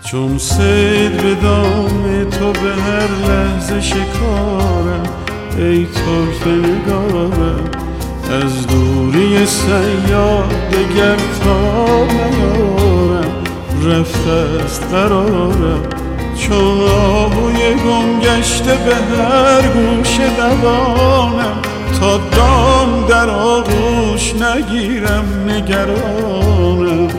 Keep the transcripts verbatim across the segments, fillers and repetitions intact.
چون صید به دام تو به هر لحظه شکارم، ای طرفه نگارم از دوری صیاد دگر تا نیارم، رفته است قرارم چون آهوی گم گشته به هر گوشه دوانم، تا دام در آغوش نگیرم نگرانم.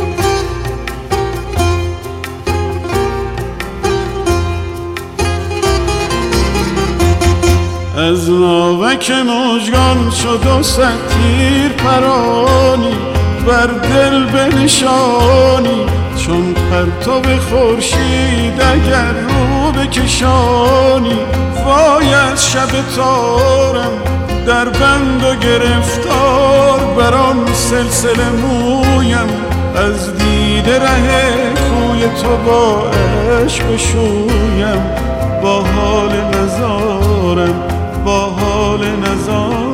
از ناوک مژگان شد و صد تیر پرانی بر دل بنشانی، چون پرتو خورشید اگر رو بکشانی. وای از شب تارم در بند و گرفتار، بر آن سلسله مویم از دیده ره کوی تو با عشق بشویم. با حال نزارم با حال نزارم.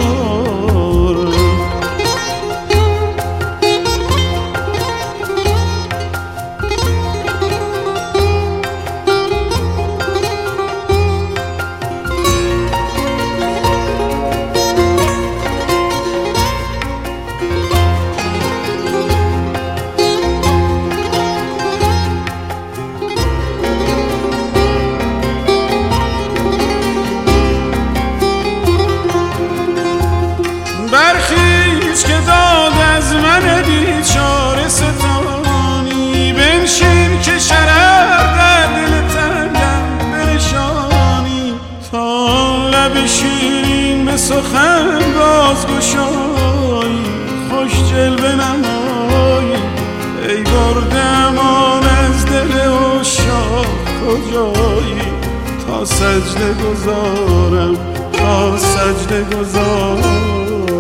برخیز که داد از من بیچاره ستانی، بنشین که شرر در دل تنگم بنشانی. تا لب شیرین به سخن بازگشایی، خوش جلوه نمایی ای برده امان از دل عشاق کجایی. تا سجده گذارم تا سجده گذارم.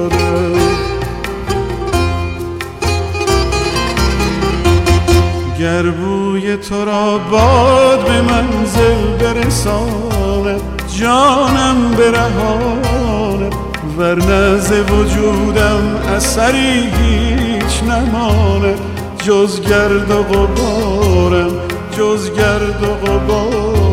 گر بوی تو را باد به منزل برساند، جانم برهاند ورنه ز وجودم اثری هیچ نماند. جز گرد و غبارم جز گرد و غبارم.